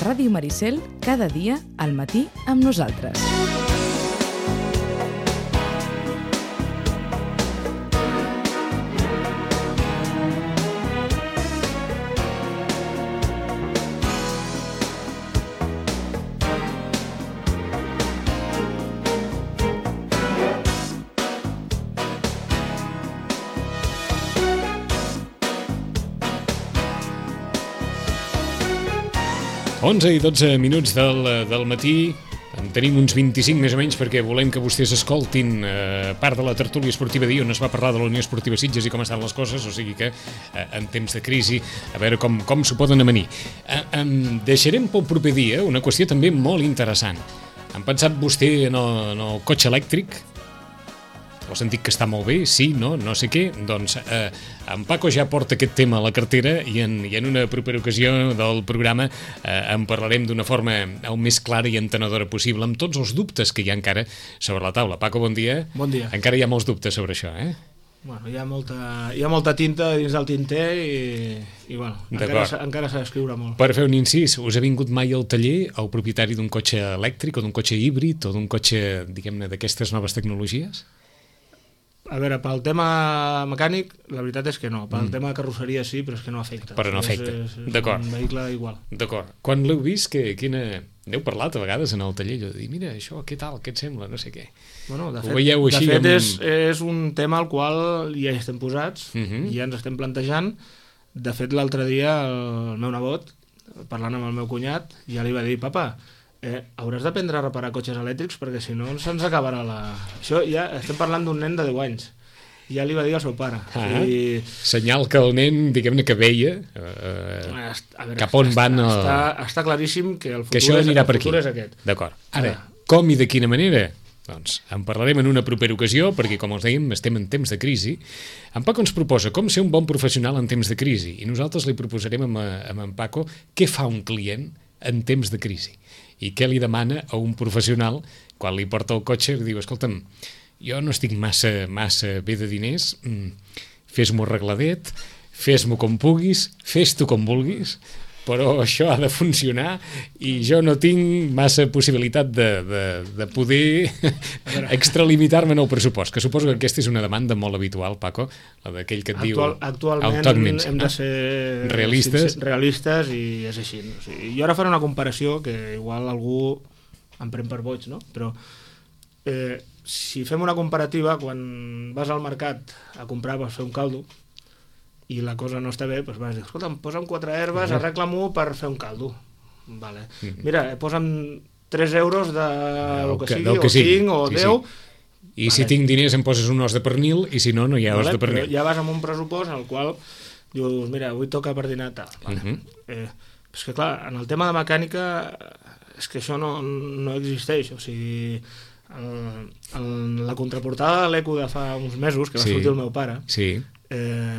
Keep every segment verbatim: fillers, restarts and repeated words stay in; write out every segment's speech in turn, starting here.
Ràdio Maricel, cada dia al matí amb nosaltres. onze i dotze minuts del, del matí, en tenim uns vint-i-cinc més o menys perquè volem que vostès escoltin eh, part de la tertúlia esportiva d'ahir on es va parlar de la Unió Esportiva Sitges i com estan les coses, o sigui que eh, en temps de crisi, a veure com, com s'ho poden amanir. Eh, eh, deixarem pel proper dia una qüestió també molt interessant. Han pensat vostè en el, en el cotxe elèctric? Heu sentit que està molt bé? Sí, no? No sé què? Doncs eh, en Paco ja porta aquest tema a la cartera i en, i en una propera ocasió del programa eh, en parlarem d'una forma el més clara i entenedora possible, amb tots els dubtes que hi ha encara sobre la taula. Paco, bon dia. Bon dia. Encara hi ha molts dubtes sobre això, eh? Bueno, hi ha molta, hi ha molta tinta dins del tinter i, i bueno, encara, encara s'ha d'escriure molt. Per fer un incís, us ha vingut mai al taller el propietari d'un cotxe elèctric o d'un cotxe híbrid o d'un cotxe, diguem-ne, d'aquestes noves tecnologies? A veure, pel tema mecànic, la veritat és que no. Pel mm. tema carrosseria sí, però és que no afecta. Però no afecta, és, és d'acord. Un vehicle igual. D'acord. Quan l'heu vist, que, quina... n'heu parlat a vegades en el taller, allò de dir, mira, això, què tal, què et sembla, no sé què. Bueno, de Ho fet, veieu així de fet amb... és, és un tema al qual ja estem posats, uh -huh. ja ens estem plantejant. De fet, l'altre dia el meu nebot, parlant amb el meu cunyat, ja li va dir, papa, Eh, hauràs d'aprendre a reparar cotxes elèctrics perquè si no se'ns acabarà la... Això ja estem parlant d'un nen de deu anys. Ja li va dir al seu pare. Ah, I... Senyal que el nen, diguem-ne, que veia eh, a veure, cap on està, van... El... Està, està claríssim que el futur, que això és, anirà el per futur aquí. És aquest. D'acord. Ara, Ara, com i de quina manera? Doncs en parlarem en una propera ocasió, perquè, com us dèiem, estem en temps de crisi. En Paco ens proposa com ser un bon professional en temps de crisi, i nosaltres li proposarem amb, amb en Paco què fa un client en temps de crisi i què li demana a un professional quan li porta el cotxe i diu, escolta'm, jo no estic massa, massa bé de diners, mm, fes-m'ho arregladet, fes-m'ho com puguis, fes-t'ho com vulguis, però això ha de funcionar i jo no tinc massa possibilitat de, de, de poder extralimitar-me en el pressupost, que suposo que aquesta és una demanda molt habitual, Paco, la d'aquell que et Actual, diu... Actualment, actualment hem de ser realistes. realistes i és així. O sigui, jo ara faré una comparació que igual algú em pren per boig, no? Però eh, si fem una comparativa, quan vas al mercat a comprar, vas fer un caldo, i la cosa no està bé, doncs vas dir, escolta'm, posa'm quatre herbes, arregla-m'ho per fer un caldo. Vale. Mm-hmm. Mira, posa'm tres euros de lo que, que sigui, que o sigui. cinc, o sí, deu... Sí. I vale. Si tinc diners em poses un os de pernil, i si no, no hi ha vale, os de pernil. Ja vas amb un pressupost en el qual dius, mira, avui toca per dinar tal. Vale. Mm-hmm. eh, és que clar, en el tema de mecànica és que això no, no existeix, o sigui... El, el, la contraportada de l'Eco de fa uns mesos, que va sí. sortir el meu pare, sí. eh,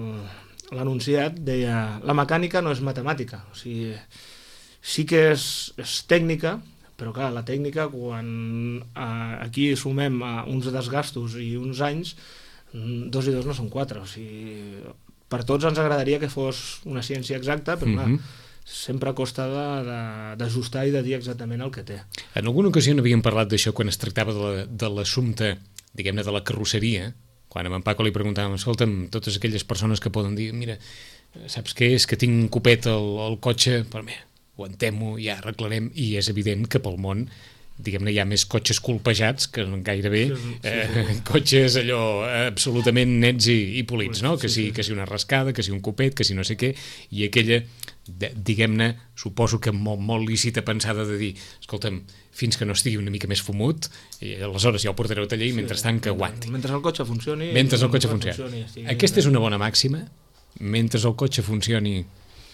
l'anunciat deia la mecànica no és matemàtica, o sigui, sí que és, és tècnica, però clar, la tècnica quan eh, aquí sumem a uns desgastos i uns anys, dos i dos no són quatre, o sigui, per tots ens agradaria que fos una ciència exacta, però clar, mm-hmm. sempre costa d'ajustar i de dir exactament el que té. En alguna ocasió n'havíem parlat d'això quan es tractava de l'assumpte, diguem-ne, de la carrosseria, quan a en Paco li preguntàvem, escolta'm, totes aquelles persones que poden dir, mira, saps què és, que tinc un copet al, al cotxe, però bé, aguantem-ho, ja arreglarem, i és evident que pel món diguem-ne, hi ha més cotxes colpejats que gairebé sí, sí, eh, sí. cotxes allò absolutament nets i, i polits, no? Que si, que si una rascada, que si un copet, que si no sé què, i aquella, diguem-ne, suposo que molt, molt lícita pensada de dir, escolta'm, fins que no estigui una mica més fumut, i aleshores ja ho portareu a taller i mentrestant que aguanti. Mentre el cotxe funcioni... Mentre el cotxe funcioni. funcioni Aquesta és una bona màxima? Mentre el cotxe funcioni...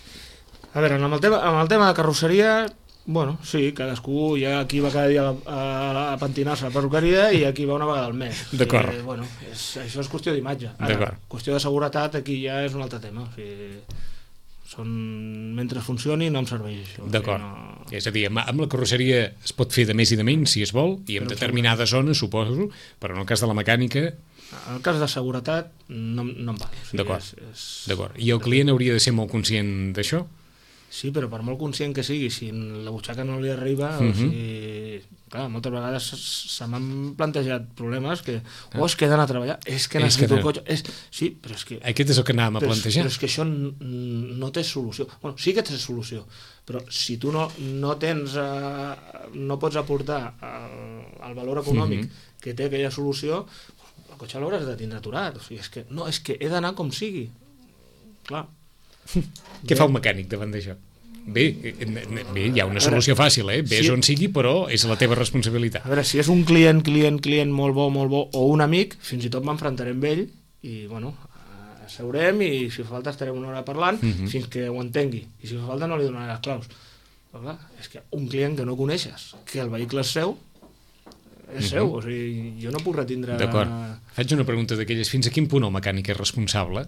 A veure, amb el tema, amb el tema de carrosseria... Bueno, sí, cadascú ja aquí va cada dia a, a, a pentinar-se a la perruqueria i aquí va una vegada al mes. D'acord. Eh, bueno, és, això és qüestió d'imatge. Ara, qüestió de seguretat aquí ja és un altre tema. O sigui, són... mentre funcioni no em serveix això. D'acord. No... És a dir, amb, amb la carrosseria es pot fer de més i de menys, si es vol, i en determinades zones, suposo, però en el cas de la mecànica... En el cas de seguretat no, no em val. O sigui, D'acord. És, és... D'acord. I el client hauria de ser molt conscient d'això? Sí, però per molt conscient que sigui, si la butxaca no li arriba, uh-huh. o sigui, clar, moltes vegades se m'han plantejat problemes que, oh, és que he d'anar a treballar, és que necessito el cotxe, és... sí, però és que... Aquest és el que anàvem a plantejar. Però és que això no té solució. Bueno, sí que té solució, però si tu no, no tens, eh, no pots aportar el, el valor econòmic uh-huh. que té aquella solució, el cotxe l'hauràs de tindre aturat. O sigui, és que, no, és que he d'anar com sigui. Clar. Què fa un mecànic davant d'això? Bé, bé, hi ha una solució fàcil, eh? Ves sí. on sigui, però és la teva responsabilitat. A veure, si és un client, client, client molt bo, molt bo, o un amic, fins i tot m'enfrontaré amb ell i, bueno, asseurem i si fa falta estarem una hora parlant uh-huh. fins que ho entengui. I si fa falta no li donaré les claus. Però clar, és que un client que no coneixes, que el vehicle és seu, és uh-huh. seu, o sigui, jo no puc retindre... D'acord. Faig una pregunta d'aquelles. Fins a quin punt el mecànic és responsable?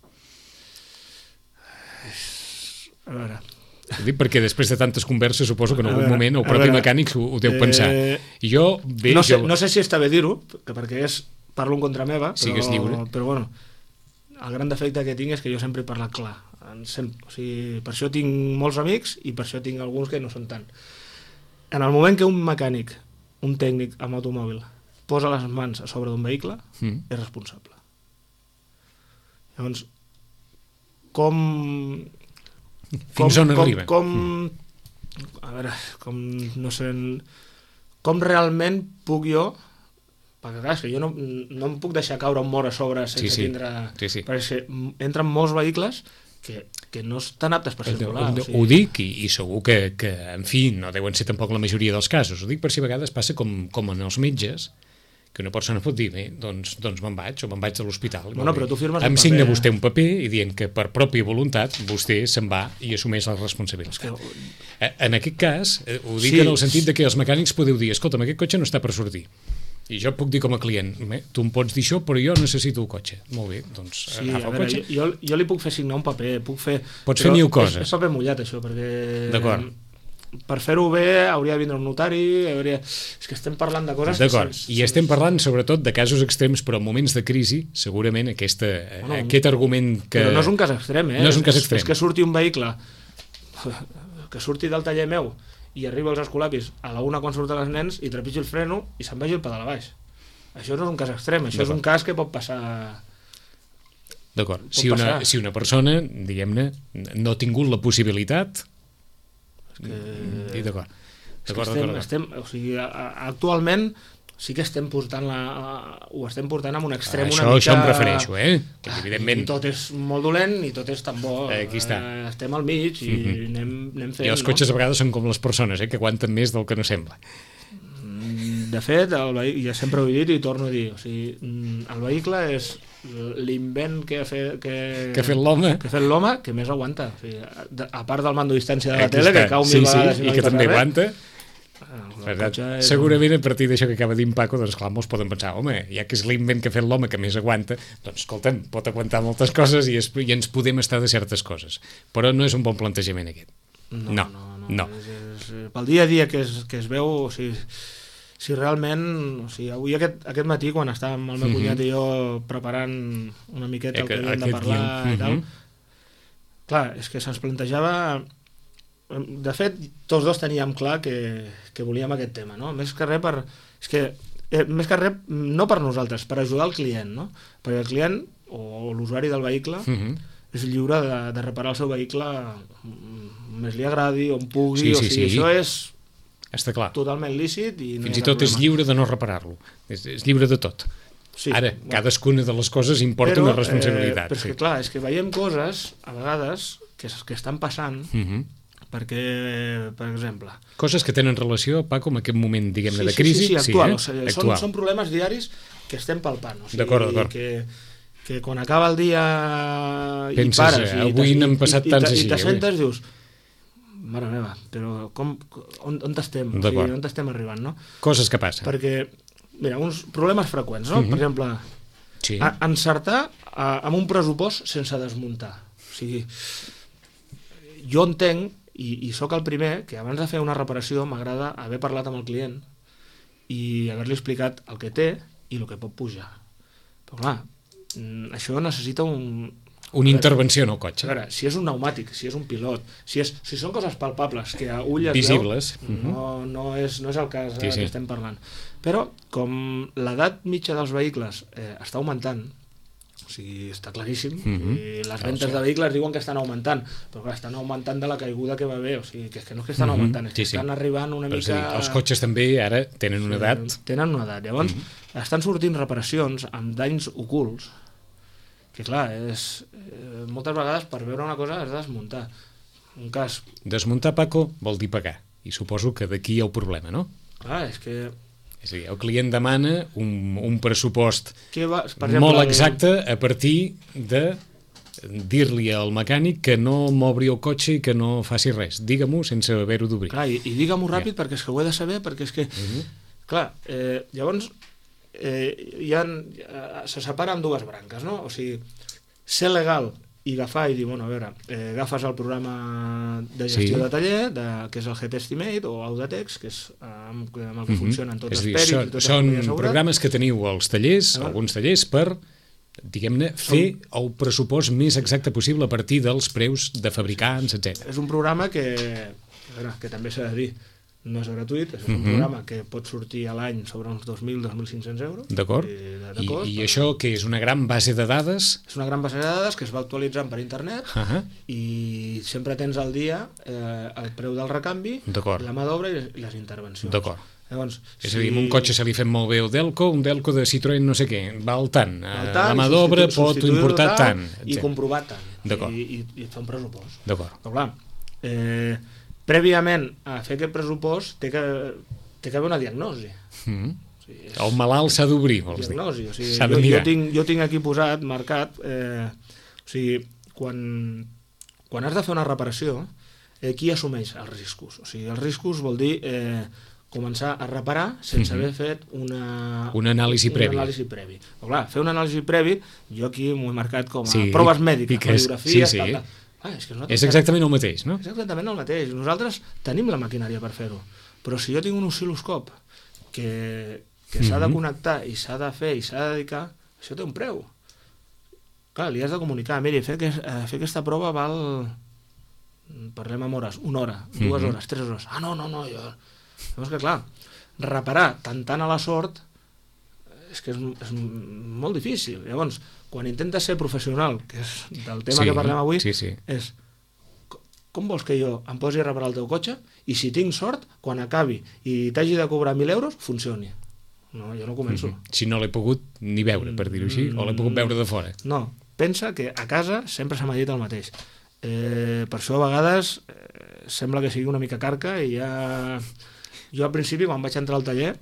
A veure... Ho dic perquè després de tantes converses suposo que en algun veure, moment el propi veure, mecànic ho, ho deu pensar. Eh, I jo... Bé, no, sé, jo... no sé si està bé dir-ho, perquè és, parlo en contra meva, però, Sigues lliure. Però bueno, el gran defecte que tinc és que jo sempre he parlat clar. Sempre, o sigui, per això tinc molts amics i per això tinc alguns que no són tant. En el moment que un mecànic, un tècnic amb automòbil, posa les mans a sobre d'un vehicle, mm. és responsable. Llavors, com... Fins on arriba? Com, com, a veure, com, no sé, com realment puc jo, perquè clar, és que jo no, no em puc deixar caure un mort a sobre sense sí, sí. tindre... Sí, sí. Perquè entren molts vehicles que, que no estan aptes per circular. Ho, o sigui... ho dic i, i segur que, que, en fi, no deuen ser tampoc la majoria dels casos. Ho dic per si a vegades passa com, com en els metges, que una persona pot dir, bé, doncs, doncs me'n vaig, o me'n vaig de l'hospital. Bueno, però tu firmes em un paper. signa vostè un paper i dient que per pròpia voluntat vostè se'n va i assumeix la responsabilitat. Que... En aquest cas, ho dic sí, en el sentit de que els mecànics podeu dir, escolta'm, aquest cotxe no està per sortir. I jo puc dir com a client, tu em pots dir això, però jo necessito el cotxe. Molt bé, doncs sí, agafa el veure, cotxe. Jo, jo li puc fer signar un paper, puc fer... Pots fer mil coses. És, és paper mullat, això, perquè... D'acord. Per fer-ho bé hauria de vindre un notari, hauria... és que estem parlant de coses... D'acord, que i estem parlant sobretot de casos extrems, però en moments de crisi, segurament aquesta, bueno, aquest argument que... Però no és un cas extrem, eh? No és un cas extrem. És, és que surti un vehicle, que surti del taller meu i arriba als escolapis a la una quan surten els nens i trepitgi el freno i se'n vagi el pedal a baix. Això no és un cas extrem, això és un cas que pot passar... D'acord, si, una, si una persona, diguem-ne, no ha tingut la possibilitat... Que... Sí, d'acord. Estem, estem, o sigui, actualment sí que estem portant la, ho estem portant amb un extrem això, una mica... Això em refereixo, eh? Que evidentment... I tot és molt dolent i tot és tan bo. Aquí està. Estem al mig i mm-hmm. anem, anem fent... I els cotxes no? A vegades són com les persones, eh? Que aguanten més del que no sembla. De fet, el vehicle, ja sempre ho he dit i torno a dir, o sigui, el vehicle és l'invent que ha fet, que, que ha fet l'home que, ha fet l'home que més aguanta. O sigui, a part del mando a distància de la tele, que cau sí, mil vegades sí, i, i que també res. Aguanta. És... Segurament a partir d'això que acaba dint Paco, doncs clar, molts poden pensar, home, ja que és l'invent que ha fet l'home que més aguanta, doncs escolta'm, pot aguantar moltes coses i, es, i ens podem estar de certes coses. Però no és un bon plantejament aquest. No, no, no. no, no. És, és, pel dia a dia que es, que es veu, o sigui, si realment, o sigui, avui aquest, aquest matí quan estàvem el meu mm-hmm. cunyat i jo preparant una miqueta el que havíem de parlar mm-hmm. i tal, clar, és que se'ns plantejava, de fet tots dos teníem clar que, que volíem aquest tema, no? Més que res per, és que, eh, més que res no per nosaltres, per ajudar el client, no? Perquè el client o l'usuari del vehicle mm-hmm. és lliure de, de reparar el seu vehicle més li agradi, on pugui, sí, sí, o sigui, sí. Això és està clar. Totalment lícit i no fins i tot problema. És lliure de no reparar-lo, és, és lliure de tot. Sí, ara, bueno. Cadascuna de les coses importa però, una responsabilitat. Eh, però és que sí. Clar, és que veiem coses a vegades que, que estan passant uh-huh. perquè, per exemple... Coses que tenen relació, Paco, amb aquest moment, diguem-ne, sí, de crisi. Sí, sí, sí, actual. Sí, eh? O sigui, actual. Són, són problemes diaris que estem palpant. O sigui, d'acord, d'acord. Que, que quan acaba el dia penses, i pares... Eh, avui n'hem passat i, tants i, així. I t'assentes, dius... Mare meva, però com, on, on estem? O sigui, on estem arribant, no? Coses que passen. Perquè, mira, uns problemes freqüents, no? Uh-huh. Per exemple, sí. a, encertar a, amb un pressupost sense desmuntar. O sigui, jo entenc, i, i sóc el primer, que abans de fer una reparació m'agrada haver parlat amb el client i haver-li explicat el que té i el que pot pujar. Però clar, això necessita un, Una intervenció en el cotxe. A veure, si és un pneumàtic, si és un pilot, si, és, si són coses palpables que a ull es visibles, veu, no, no, és, no és el cas sí, sí. que estem parlant. Però, com l'edat mitja dels vehicles eh, està augmentant, o sigui, està claríssim, mm-hmm. i les ventes de vehicles diuen que estan augmentant, però clar, estan augmentant de la caiguda que va haver, o sigui, que, és que no és que estan mm-hmm. augmentant, és que sí, estan sí. arribant una però mica... Dir, els cotxes també ara tenen una edat... Sí, tenen una edat, llavors mm-hmm. estan sortint reparacions amb danys ocults, que clar, és, eh, moltes vegades per veure una cosa has de desmuntar. Un cas... Desmuntar, Paco, vol dir pagar, i suposo que d'aquí hi ha el problema, no? Clar, és que... És a dir, el client demana un, un pressupost va, per exemple, molt exacte a partir de dir-li al mecànic que no m'obri el cotxe i que no faci res. Digue-m'ho sense haver-ho d'obrir. Clar, i, i digue-m'ho ràpid ja. perquè és que ho he de saber, perquè és que... Uh-huh. Clar, eh, llavors eh, hi ha, se separa en dues branques, no? O sigui, ser legal i agafar i dir, bueno, a veure, eh, agafes el programa de gestió sí. de taller, de, que és el G T Estimate o Audatex, que és amb, amb el que uh-huh. funcionen tots els pèrits i tots són programes que teniu als tallers, ah. alguns tallers, per, diguem-ne, fer Som... el pressupost més exacte possible a partir dels preus de fabricants, etcètera. És un programa que, a veure, que també s'ha de dir, no és gratuït, és un uh-huh. programa que pot sortir a l'any sobre uns dos mil a dos mil cinc-cents euros. D'acord. I, I, i això que és una gran base de dades? És una gran base de dades que es va actualitzant per internet uh-huh. i sempre tens al dia eh, el preu del recanvi, la mà d'obra i les intervencions. D'acord. Llavors, és a dir, un cotxe se li fem molt bé el Delco, un Delco de Citroën no sé què, val tant, val tant la mà d'obra pot importar tant. I comprovar tant. D'acord. I, i, i fer un pressupost. D'acord. Però clar, eh, prèviament a fer aquest pressupost té que, té que haver una diagnosi. Mm. O sigui, és... El malalt s'ha d'obrir, vols dir. Diagnosi. O sigui, jo, jo, tinc, jo tinc aquí posat, marcat, eh, o sigui, quan, quan has de fer una reparació, eh, qui assumeix els riscos? O sigui, els riscos vol dir eh, començar a reparar sense mm-hmm. haver fet una, una anàlisi previ. Una anàlisi previ. Però clar, fer una anàlisi previ, jo aquí m'ho he marcat com a sí, proves mèdiques, radiografies, sí, sí. tal, tal. Ah, és, que és exactament el mateix, no? És exactament el mateix. Nosaltres tenim la maquinària per fer-ho, però si jo tinc un oscil·loscop que, que mm-hmm. s'ha de connectar i s'ha de fer i s'ha de dedicar, això té un preu. Clar, li has de comunicar, miri, fer, que, fer aquesta prova val, parlem amb hores, una hora, dues mm-hmm. hores, tres hores. Ah, no, no, no, jo... Llavors que clar, reparar tant tant a la sort és que és, és molt difícil. Llavors, quan intentes ser professional, que és del tema sí, que parlem avui, sí, sí. és com vols que jo em posi a reparar el teu cotxe i si tinc sort, quan acabi i t'hagi de cobrar mil euros, funcioni. No, jo no començo. Mm-hmm. Si no l'he pogut ni veure, per dir-ho així, mm-hmm. o l'he pogut veure de fora. No, pensa que a casa sempre se m'ha dit el mateix. Eh, per això a vegades eh, sembla que sigui una mica carca i ja... Jo al principi, quan vaig entrar al taller,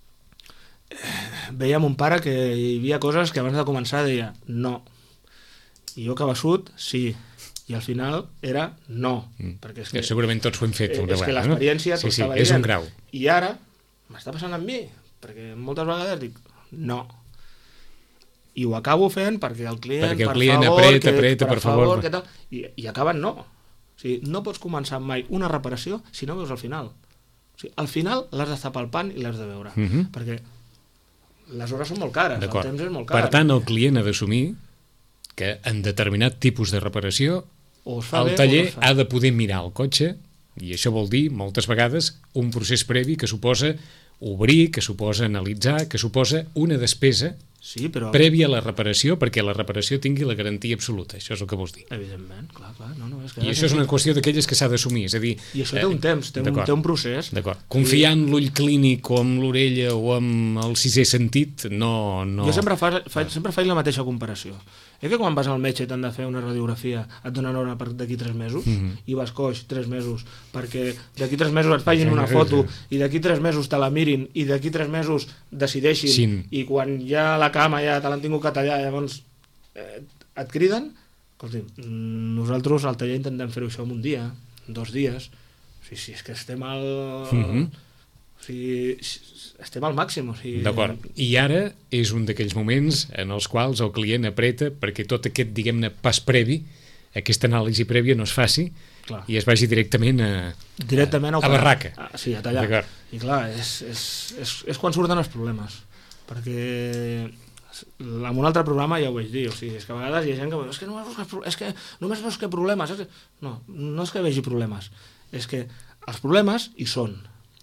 veia mon pare que hi havia coses que abans de començar deia no, i jo que bessut sí, i al final era no, mm. perquè és que, segurament tots ho hem fet eh, una és vegada, que l'experiència no? t'ho sí, sí, estava és dient, un grau. I ara m'està passant amb mi, perquè moltes vegades dic no, i ho acabo fent perquè el client, perquè el per client favor, apreta, que, apreta, per, per favor, favor que tal, i, i acaben no. O sigui, no pots començar mai una reparació si no veus al final. O sigui, al final l'has d'estar palpant i l'has de veure, mm-hmm. perquè les hores són molt cares, el temps és molt car. Per tant, el client ha d'assumir que en determinat tipus de reparació el bé, taller ha de poder mirar el cotxe, i això vol dir, moltes vegades, un procés previ que suposa obrir, que suposa analitzar, que suposa una despesa sí, però... prèvia a la reparació, perquè la reparació tingui la garantia absoluta. Això és el que vols dir. Evidentment, clar, clar. No, no, és que I això és una qüestió d'aquelles que s'ha d'assumir. És a dir, I això té un temps, té, un, té un procés. D'acord. Confiar en l'ull clínic o amb l'orella o amb el sisè sentit, no... no... Jo sempre, fa, fa, sempre faig la mateixa comparació. És que quan vas al metge i t'han de fer una radiografia, et donen hora per d'aquí tres mesos, mm-hmm. i vas coix tres mesos, perquè d'aquí tres mesos et facin una foto, i d'aquí tres mesos te la mirin, i d'aquí tres mesos decideixin, sí. i quan ja la cama ja te l'han tingut que tallar, llavors eh, et criden. Escolti, nosaltres al taller intentem fer-ho això en un dia, en dos dies, o sigui, si és que estem al... Mm-hmm. O sigui, estem al màxim. O sigui... D'acord. I ara és un d'aquells moments en els quals el client apreta perquè tot aquest, diguem-ne, pas previ, aquesta anàlisi prèvia no es faci clar. I es vagi directament a, directament a, a barraca. A, sí, a tallar. I clar, és, és, és, és quan surten els problemes. Perquè en un altre programa ja ho vaig dir, o sigui, és que a vegades hi ha gent que és que només veus, és que només veus que problemes, és que... no, no és que vegi problemes, és que els problemes hi són,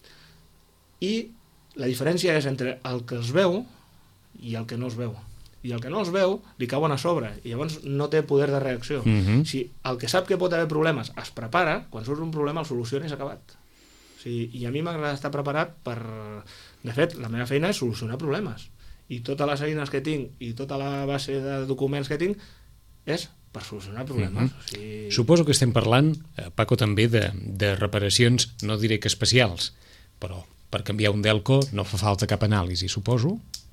i la diferència és entre el que els veu i el que no els veu, i el que no els veu li cauen a sobre, i llavors no té poder de reacció. Mm-hmm. Si el que sap que pot haver problemes es prepara, quan surt un problema el soluciona i s'ha acabat. O sigui, i a mi m'agrada estar preparat per... De fet, la meva feina és solucionar problemes. I totes les eines que tinc i tota la base de documents que tinc és per solucionar problemes. Mm-hmm. O sigui... Suposo que estem parlant, eh, Paco, també de, de reparacions, no diré que especials, però per canviar un Delco no fa falta cap anàlisi, suposo?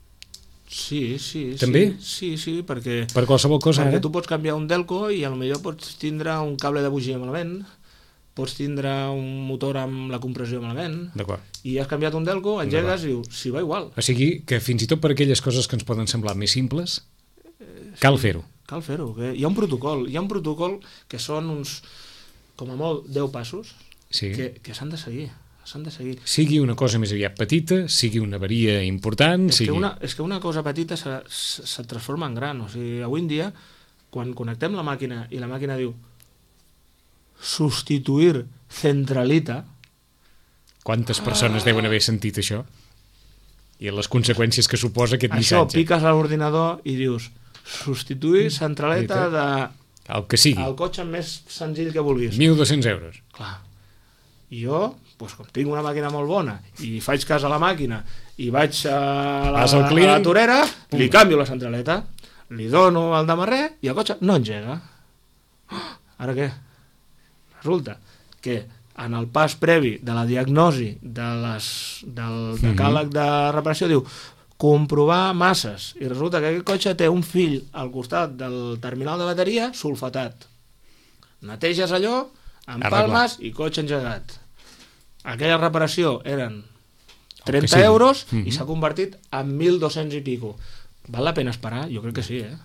Sí, sí, també? sí, sí, sí, perquè... Per qualsevol cosa, perquè ara? tu pots canviar un Delco i potser pots tindre un cable de bugia malament, pots tindre un motor amb la compressió malament, D'acord. i has canviat un Delco, engegues i dius, si va igual. O sigui, que fins i tot per aquelles coses que ens poden semblar més simples, cal fer-ho. Cal fer-ho. Hi ha un protocol, hi ha un protocol que són uns, com a molt, deu passos Sí. que, que s'han de seguir. S'han de seguir. Sigui una cosa més aviat petita, sigui una avaria important... És, sigui... que una, és que una cosa petita se, se, se transforma en gran. O sigui, avui en dia, quan connectem la màquina i la màquina diu substituir centralita... Quantes persones ah. deuen haver sentit això? I les conseqüències que suposa aquest això, missatge. piques a l'ordinador i dius substituir centraleta de... El que sigui. El cotxe més senzill que vulguis. mil dos-cents euros. Clar. I jo, doncs, com tinc una màquina molt bona i faig cas a la màquina i vaig a la, Vas al client, a la torera, pum. li canvio la centraleta, li dono el damarrer i el cotxe no engega. Ara què? Resulta que en el pas previ de la diagnosi de les, del decàleg de reparació diu comprovar masses, i resulta que aquest cotxe té un fill al costat del terminal de bateria sulfatat. Neteges allò, empalmes i cotxe engegat. Aquella reparació eren trenta euros i s'ha convertit en mil dos-cents i pico. Val la pena esperar? Jo crec que sí, eh?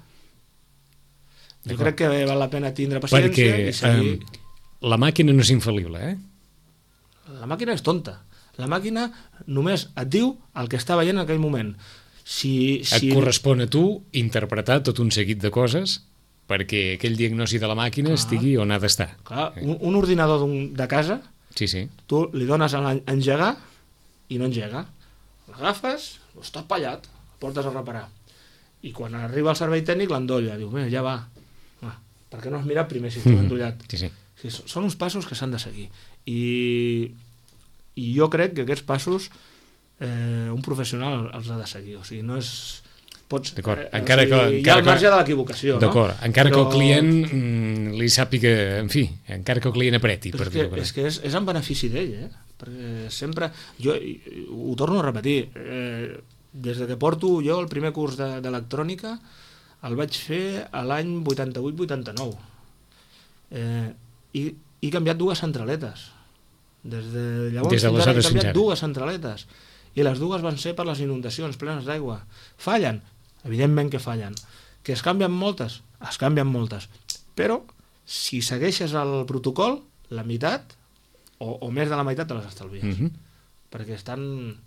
Jo crec que val la pena tindre paciència perquè, i seguir... Eh, la màquina no és infal·lible, eh? La màquina és tonta. La màquina només et diu el que està veient en aquell moment. Si, si... Et correspon a tu interpretar tot un seguit de coses perquè aquell diagnosi de la màquina ah. estigui on ha d'estar. Clar, un, un ordinador un, de casa, sí, sí. tu li dones a engegar i no engega. L'agafes, està pallat, el portes a reparar. I quan arriba el servei tècnic l'endolla. Diu, mira, ja va. Ah, per què no has mirat primer si està endollat? Sí, sí. Sí, són uns passos que s'han de seguir. I, i jo crec que aquests passos eh, un professional els ha de seguir. O sigui, no és... Pots, d'acord, eh, encara o sigui, que... hi ha el marge de l'equivocació, no? D'acord, encara Però... que el client mm, li sàpiga, en fi, encara que el client apreti. Però per és, que, dir-ho. és que és, és en benefici d'ell, eh? Perquè sempre... Jo ho torno a repetir, eh, des de que porto jo el primer curs d'electrònica el vaig fer a l'any vuitanta-vuit vuitanta-nou. Eh, i he canviat dues centraletes. Des de llavors des de fins ara he canviat ara. dues centraletes. I les dues van ser per les inundacions plenes d'aigua. Fallen? Evidentment que fallen. Que es canvien moltes? Es canvien moltes. Però, si segueixes el protocol, la meitat, o, o més de la meitat te les estalvies. Mm-hmm. Perquè estan...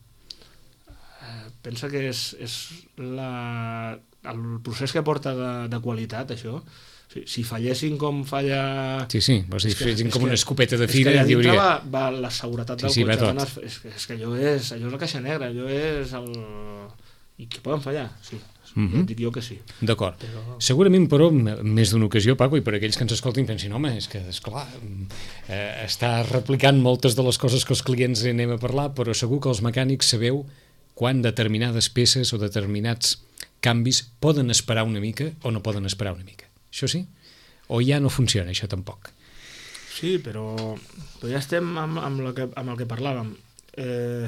Eh, pensa que és, és la, el procés que porta de, de qualitat, això. Si, si fallessin com falla... Sí, sí, vols dir, fallessin com que, una escopeta de és fira... És que allà dintre diuria... va, va la seguretat sí, del sí, cotxe. Va tot. És, que, és que allò és, allò és la caixa negra, allò és el... I que poden fallar, sí. Mm-hmm. Ja dic jo que sí. D'acord. Però... Segurament, però, més d'una ocasió, Paco, i per aquells que ens escoltin pensin, home, és que, esclar, eh, està replicant moltes de les coses que els clients anem a parlar, però segur que els mecànics sabeu quan determinades peces o determinats canvis poden esperar una mica o no poden esperar una mica. Això sí? O ja no funciona, això tampoc? Sí, però, però ja estem amb, amb, el que, amb el que parlàvem. Eh,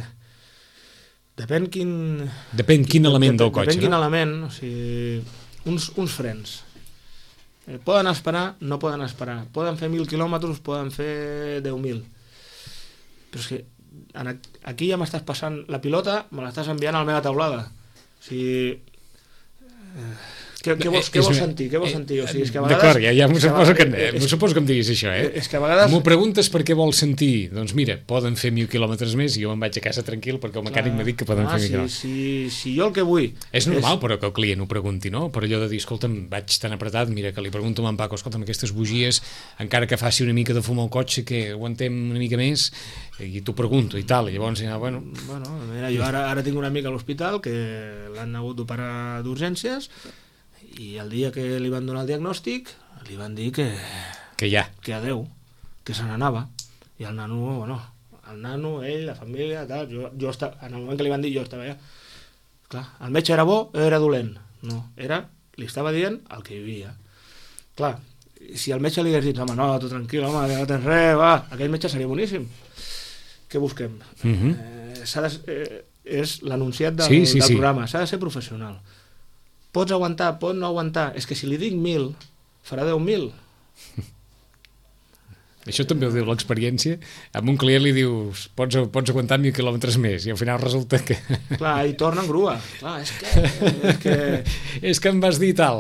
depèn quin... Depèn quin element del cotxe, depèn quin no? element, o sigui, uns, uns frens. Eh, poden esperar, no poden esperar. Poden fer mil quilòmetres, poden fer deu mil. Però és que en, aquí ja m'estàs passant la pilota, me l'estàs enviant a la meva taulada. O sigui... Eh, què, què, vols, què vols sentir? Què vols sentir? O sigui, és que a vegades... D'acord, ja, ja m'ho suposo, que, és, m'ho suposo que em diguis això, eh? És que a vegades... M'ho preguntes per què vols sentir? Doncs mira, poden fer mil quilòmetres més i jo me'n vaig a casa tranquil perquè el mecànic m'ha dit que poden ah, fer mil si, quilòmetres. Si, si jo el que vull... És normal, és... però que el client ho pregunti, no? Per allò de dir, escolta'm, vaig tan apretat, mira, que li pregunto a en Paco, escolta'm, aquestes bugies, encara que faci una mica de fum al cotxe, que aguantem una mica més, i t'ho pregunto i tal, i llavors, ja, bueno... Bueno, mira, jo ara, ara tinc una amiga a l'hospital que l'han hagut d'operar d'urgències i el dia que li van donar el diagnòstic li van dir que... Que ja. Que adeu, que se n'anava. I el nano, bueno, el nano, ell, la família, tal, jo, jo estava, en el moment que li van dir jo estava allà. Clar, el metge era bo o era dolent? No, era, li estava dient el que hi havia. Clar, si el metge li hagués dit, home, no, tu tranquil, home, que no tens res, va, aquell metge seria boníssim. Què busquem? Uh-huh. eh, s'ha de, eh, és l'anunciat del, sí, sí, del sí. programa, s'ha de ser professional. Pots aguantar, pots no aguantar, és que si li dic mil, farà deu mil. Això també ho diu l'experiència. Amb un client li dius, pots, pots aguantar mil quilòmetres més, i al final resulta que... Clar, i torna en grua. Clar, és que... És que, és que em vas dir tal.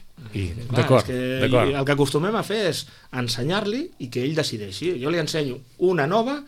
I, d'acord, d'acord. El que acostumem a fer és ensenyar-li i que ell decideixi. Jo li ensenyo una nova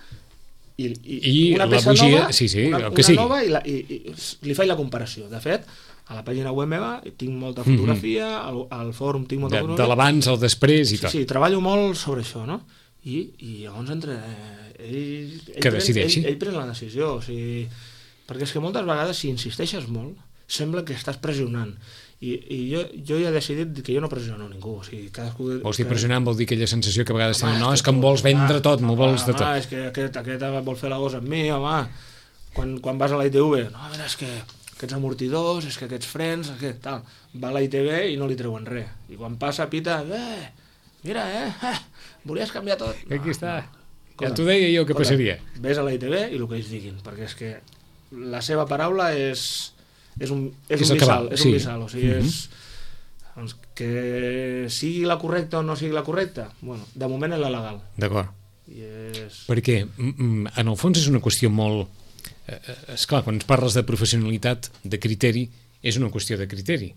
i, i, I una la peça bugia, nova, sí, sí, una, el que una sigui. nova i, la, i, i li faig la comparació. De fet, a la pàgina web meva tinc molta fotografia, mm-hmm. al, al fòrum tinc molta de, fotografia. De l'abans al després i sí, tot. Sí, treballo molt sobre això, no? I, i llavors entre eh, ell, ell, que pren, decideixi. ell, ell pren la decisió, o sigui, perquè és que moltes vegades si insisteixes molt sembla que estàs pressionant i, i jo, jo ja he decidit que jo no pressiono ningú, o sigui, cadascú... Vols dir que... pressionant vol dir aquella sensació que a vegades tenen, no, és que em vols vendre tot, m'ho vols de tot. Home, és que aquest, aquest vol fer la gosa amb mi, home, quan, quan vas a la I T V, no, a veure, és que aquests amortidors, és que aquests frens, aquest, tal, va a la I T V i no li treuen res, i quan passa pita, eh, mira, eh, eh volies canviar tot? No, aquí està, no. Ja t'ho deia jo que Escolta, passaria. Ves a la I T V i el que ells diguin, perquè és que la seva paraula és, és un, és és un missal, és sí. un missal, o sigui, mm-hmm. és, doncs, que sigui la correcta o no sigui la correcta, bueno, de moment és la legal. D'acord. I és... Perquè, en el fons, és una qüestió molt... Esclar, quan ens parles de professionalitat, de criteri, és una qüestió de criteri.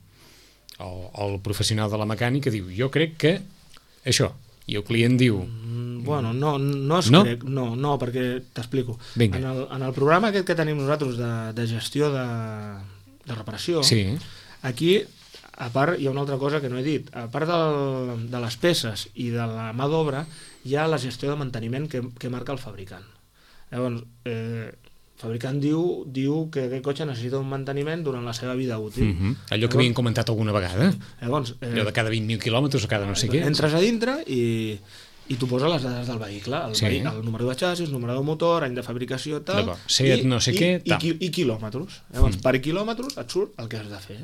El, el professional de la mecànica diu, jo crec que això, i el client diu... Mm, bueno, no, no es no? crec, no, no, perquè t'explico. Vinga. En el, en el programa aquest que tenim nosaltres de, de gestió de, de reparació, sí. Aquí, a part, hi ha una altra cosa que no he dit. A part del, de les peces i de la mà d'obra, hi ha la gestió de manteniment que, que marca el fabricant. Llavors, eh, el fabricant diu, diu que aquest cotxe necessita un manteniment durant la seva vida útil. Mm-hmm. Allò que havien comentat alguna vegada. Llavors, eh, allò de cada vint mil quilòmetres o cada no sé què. Entres a dintre i, i tu poses les dades del vehicle, el, sí. vehicle, el número de xassis, el número de motor, any de fabricació, tal, Seat, no sé i, què, i, tal. I, i quilòmetres. Llavors, mm. per quilòmetres et surt el que has de fer.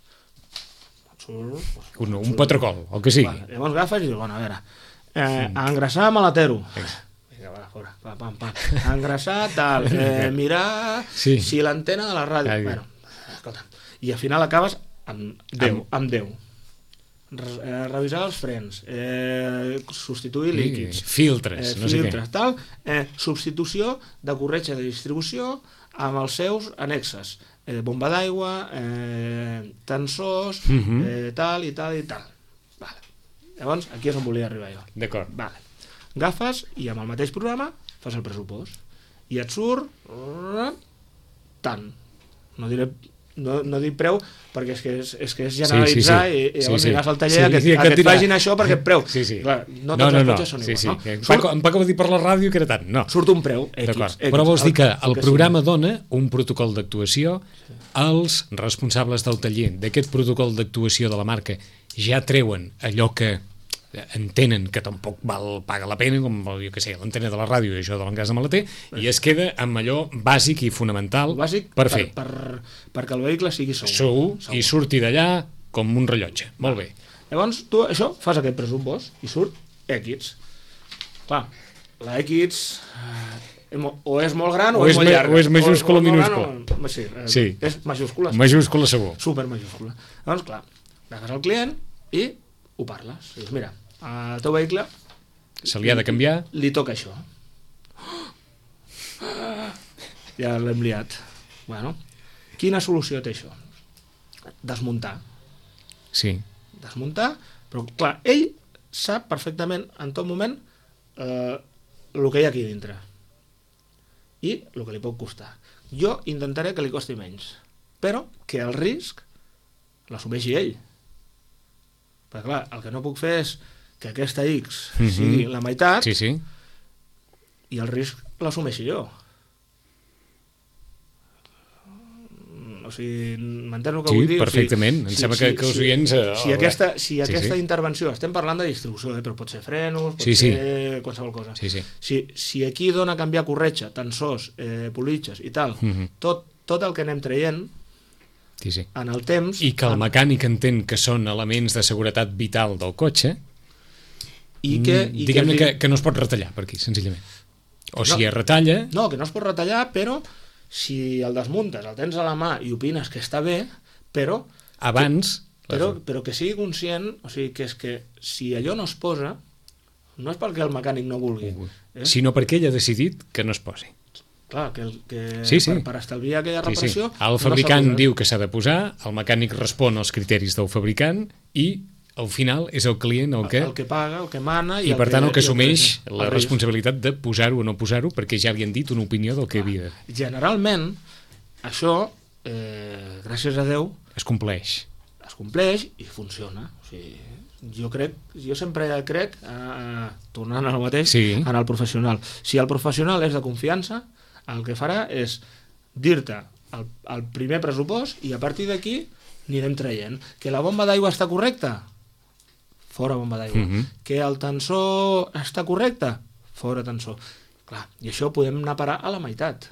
Et surt... Pues, un, un patrocol, el que sigui. Va, llavors agafes i dius, bueno, a veure, eh, a engraçar maletero. Vinga, va, fora, pam, pam, pam. A engraçar, tal, eh, mirar sí. si l'antena de la ràdio... Ai, bueno, escolta, i al final acabes amb deu, amb, amb deu. Re, revisar els frens, eh, substituir sí, líquids, filtres, eh, no filtres sé tal, eh, substitució de corretja de distribució amb els seus annexes, eh, bomba d'aigua, eh, tensors, uh-huh. eh, tal i tal i tal. Vale. Llavors, aquí és on volia arribar jo. D'acord. Vale. Agafes i amb el mateix programa fas el pressupost i et surt tant. No diré No, no dic preu perquè és que és, és, que és generalitzar sí, sí, sí. i, i llavors sí, sí. aniràs al taller sí, a que, sí, a que et dirà... facin això perquè preu sí, sí. Clar, no tots no, no, els no. cotxes són sí, iguals sí. no? En, Paco, en Paco va dir per la ràdio que era tant no. Surt un preu X, X, però vols dir que el, el que programa sí. dona un protocol d'actuació sí. Els responsables del taller d'aquest protocol d'actuació de la marca ja treuen allò que entenen que tampoc val, paga la pena, com jo que sé, l'antena de la ràdio i això de l'engràs de maleter, i es queda amb allò bàsic i fonamental bàsic per, per fer. Per, perquè el vehicle sigui segur. Segur, segur. I surti d'allà com un rellotge. Va. Molt bé. Llavors, tu això, fas aquest pressupost i surt X. Clar, la X eh, o és molt gran o, o és molt llarga. O és majúscula o, o minúscula. O, sí, eh, sí. És majúscula. Majúscula segur. Super majúscula. Llavors, clar, agafes el client i ho parles. I dius, mira, al teu vehicle se li ha de canviar, li toca això. Ja l'hem liat. Bueno, quina solució té això? Desmuntar. Sí. desmuntar, però clar, ell sap perfectament en tot moment eh, el que hi ha aquí dintre i el que li pot costar. Jo intentaré que li costi menys, però que el risc l'assumeixi ell. Perquè clar, el que no puc fer és que aquesta X mm-hmm. sigui la meitat sí, sí. i el risc l'assumeixi jo. O sigui, m'entens el que sí, vull dir? perfectament. O sigui, em sembla que, que els oients... Si, Eh, si aquesta, si aquesta sí, sí. intervenció, estem parlant de distribució, eh, però pot ser frenos, pot sí, sí. ser qualsevol cosa. Sí, sí. Si, si aquí dona a canviar corretja, tensors, eh, politges i tal, mm-hmm. tot, tot el que anem traient sí, sí. en el temps... I que el mecànic entén que són elements de seguretat vital del cotxe, i que, i diguem-ne que, que, que no es pot retallar per aquí, senzillament. O no, si es retalla... No, que no es pot retallar, però si el desmuntes, el tens a la mà i opines que està bé, però... Abans... Que, però, però que sigui conscient, o sigui, que és que si allò no es posa, no és perquè el mecànic no vulgui. Eh? Sinó perquè ell ha decidit que no es posi. Clar, que, que sí, sí. Per, per estalviar aquella reparació... Sí, sí. El fabricant no diu que s'ha de posar, el mecànic respon als criteris del fabricant i al final és el client el que... El que paga, el que mana... I, i per el tant el que i assumeix el que, la responsabilitat de posar-ho o no posar-ho perquè ja li han dit una opinió del que havia. Generalment, això, eh, gràcies a Déu... Es compleix. Es compleix i funciona. O sigui, jo crec, jo sempre crec, eh, tornant al mateix, sí. en el professional. Si el professional és de confiança, el que farà és dir-te el, el primer pressupost i a partir d'aquí anirem traient. Que la bomba d'aigua està correcta? Fora bomba d'aigua. Mm-hmm. Que el tensor està correcte? Fora tensor. Clar, i això podem anar a parar a la meitat.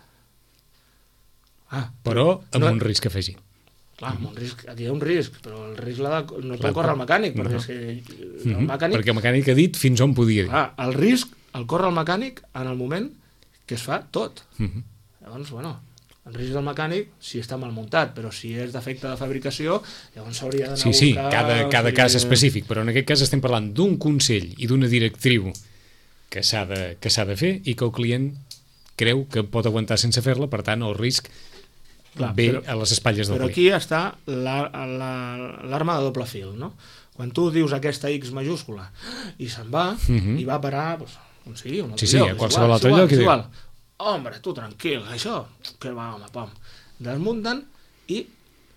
Ah, però amb no, un risc afegit. Clar, amb un risc, aquí hi ha un risc, però el risc l'ha de, no pot córrer el mecànic, perquè, no. és que el mm-hmm. mecànic... perquè el mecànic ha dit fins on podia dir. Clar, el risc el corre el mecànic en el moment que es fa tot. Mm-hmm. Llavors, bueno... El risc del mecànic, si està mal muntat, però si és defecte de fabricació, llavors s'hauria d'anar sí, a buscar... Sí, sí, cada, cada o sigui... cas específic, però en aquest cas estem parlant d'un consell i d'una directriu que s'ha de, que s'ha de fer i que el client creu que pot aguantar sense fer-la, per tant el risc Clar, ve però, a les espatlles del però client. Però aquí està l'arma la, la, de doble fil, no? Quan tu dius aquesta X majúscula i se'n va, uh-huh. i va a parar, doncs, on sigui, un altre sí, sí, lloc. a qualsevol altre lloc. És igual. Hombre, tu tranquil, això, que va, home, pam. Desmunten i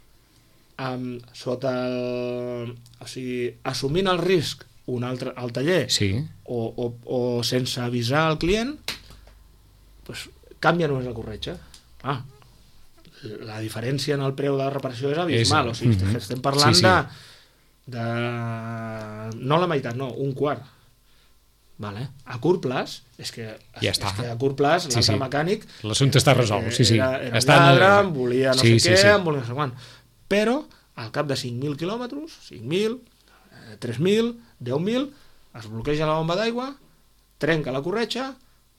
um, sota el... O sigui, assumint el risc un altre, al taller sí. o, o, o sense avisar al client, pues, canvia només la corretja. Ah, la diferència en el preu de la reparació és abismal. És... O sigui, mm-hmm. estem parlant sí, sí. de, de... No la meitat, no, un quart. Vale. A curt plaç, és que, ja és que a curt plaç l'altre sí, sí. mecànic l'assumpte està resolt, sí, sí. Era, era està un lladre, em volia no sí, sé sí, què, sí. em volia no sé quan. Però al cap de cinc mil quilòmetres, cinc mil, tres mil, deu mil, es bloqueja la bomba d'aigua, trenca la corretja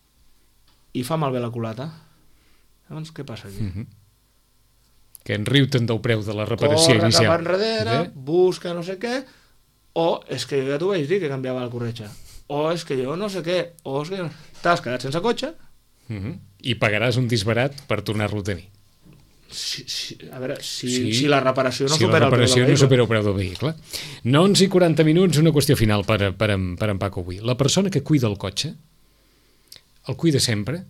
i fa malbé la culata. Llavors, què passa aquí? Mm-hmm. Que en riu-te'n del preu de la reparació Corre inicial. Corre cap enrere, eh? busca no sé què, o és que ja t'ho vaig dir que canviava la corretja. O és que jo no sé què, o és que t'has quedat sense cotxe uh-huh. i pagaràs un disbarat per tornar-lo a tenir. Si, si, a veure, si, sí. si la reparació no si supera la reparació el preu del no supera el preu del vehicle. No onze i quaranta minuts, una qüestió final per, per, en, per en Paco avui. La persona que cuida el cotxe, el cuida sempre?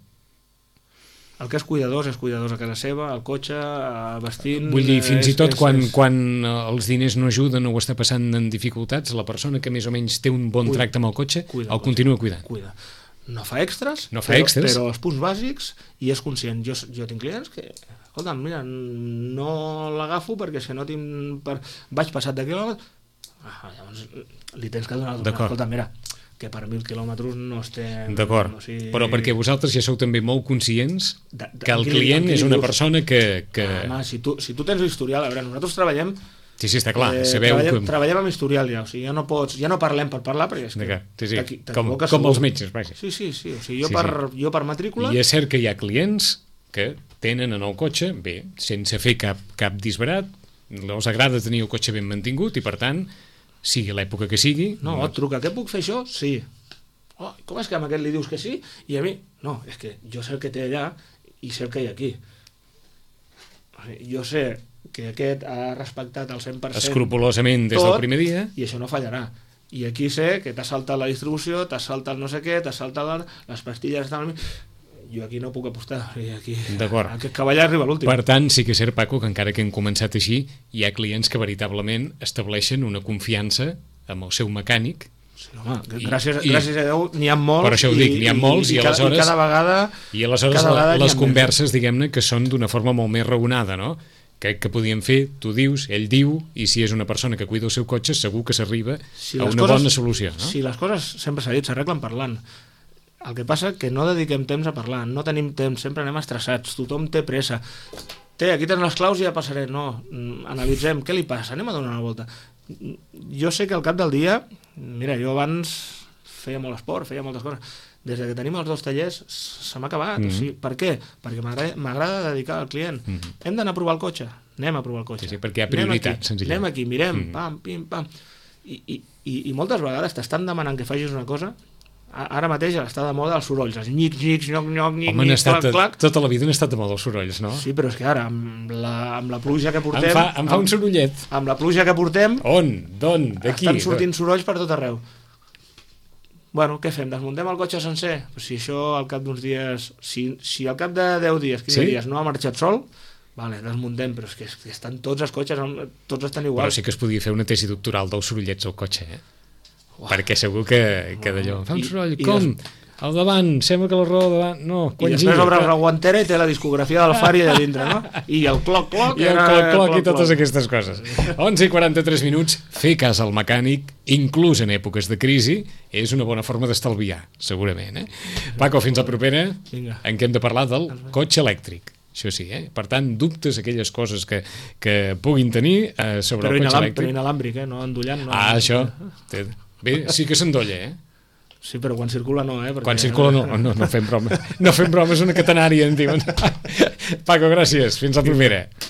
El que és cuidadors és cuidadors a casa seva, al cotxe, vestint... Vull dir, fins és, i tot és, quan, és... quan els diners no ajuden o està passant en dificultats, la persona que més o menys té un bon cuida, tracte amb el cotxe, cuida el, el cotxe. Continua cuidant. Cuida. No fa extras, no fa però, extras. però els punts bàsics i és conscient. Jo, jo tinc clients que, escolta, mira, no l'agafo perquè si no tinc... Per... Vaig passat de quilòmetres... Ah, llavors li tens que donar... Escolta, mira, que per mil quilòmetres no estem... D'acord, no, sigui... però perquè vosaltres ja sou també molt conscients de, de, que el client és una persona que... que... Ah, home, si tu, si tu tens historial, a veure, nosaltres treballem... Sí, sí, està clar, eh, sabeu treballem, que... treballem amb historial ja, o sigui, ja no pots, ja no parlem per parlar, perquè és que... Sí, sí. Com, com els metges, vaja. Sí, sí, sí, o sigui, jo, sí, per, sí. jo per matrícula... I és cert que hi ha clients que tenen en el cotxe, bé, sense fer cap, cap disbarat, els agrada tenir el cotxe ben mantingut i, per tant, sigui l'època que sigui... No, et truca, què puc fer això? Sí. Oh, com és que a aquest li dius que sí i a mi? No, és que jo sé el que té allà i sé el que hi ha aquí. Jo sé que aquest ha respectat al cent per cent escrupolosament des tot, del primer dia, i això no fallarà. I aquí sé que t'ha saltat la distribució, t'ha saltat el no sé què, t'ha saltat la, les pastilles estan... Jo aquí no puc apostar, o sigui, aquí aquest cavall arriba a l'últim. Per tant, sí que és cert, Paco, que encara que hem començat així, hi ha clients que veritablement estableixen una confiança amb el seu mecànic. Sí, home, gràcies, I, gràcies a Déu n'hi ha molts. Per això ho dic, n'hi ha molts, i, i, i, aleshores, i cada vegada... I aleshores cada vegada les converses, diguem-ne, que són d'una forma molt més raonada, no? Crec que podíem fer, tu dius, ell diu, i si és una persona que cuida el seu cotxe, segur que s'arriba si a una coses, bona solució. No? Si les coses, sempre s'ha dit, s'arreglen parlant. El que passa que no dediquem temps a parlar, no tenim temps, sempre anem estressats, tothom té pressa. Té, aquí tens les claus i ja passaré. No, analitzem, què li passa? Anem a donar una volta. Jo sé que al cap del dia, mira, jo abans feia molt esport, feia moltes coses. Des que tenim els dos tallers se m'ha acabat. Mm-hmm. O sigui, per què? Perquè m'agrada dedicar al client. Mm-hmm. Hem d'anar a provar el cotxe? Anem a provar el cotxe. Sí, sí, perquè hi ha prioritat, senzillament. Anem aquí, mirem, mm-hmm. pam, pim, pam. I, i, i, i moltes vegades t'estan demanant que facis una cosa. Ara mateix està de moda els sorolls, els nyics, nyics, nyoc, nyoc, nyic, Home, nyic, clac, clac, clac. Tota la vida han estat de moda els sorolls, no? Sí, però és que ara, amb la, amb la pluja que portem... Em fa, em fa amb, un sorollet. Amb la pluja que portem... On? D'on? D'aquí? Estan sortint sorolls per tot arreu. Bueno, què fem? Desmuntem el cotxe sencer? Pues si això al cap d'uns dies... Si, si al cap de deu dies, quinze sí? dies, no ha marxat sol, vale, desmuntem, però és que, és que estan tots els cotxes, tots estan iguals. Però sí que es podia fer una tesi doctoral dels sorollets al cotxe, eh? Uau. Perquè segur que, que d'allò... Fa un soroll, I, com? I des... Al davant, sembla que la roda davant... No, quan I després gira, obres que... la guantera i té la discografia del Fari allà dintre, no? I el cloc-cloc... I el cloc-cloc i totes aquestes coses. onze i quaranta-tres minuts, fer cas al mecànic, inclús en èpoques de crisi, és una bona forma d'estalviar, segurament. Eh? Paco, fins la propera, Vinga. En què hem de parlar del cotxe elèctric. Això sí, eh? Per tant, dubtes, aquelles coses que, que puguin tenir eh, sobre però el cotxe elèctric. Però inalàmbric, eh? No endollant. No, ah, això. Bé, sí que s'endolla, eh? Sí, però quan circula no, eh? Perquè... Quan circula no, no, no fem bromes. No fem bromes, una catenària, en diuen. Paco, gràcies. Fins la propera.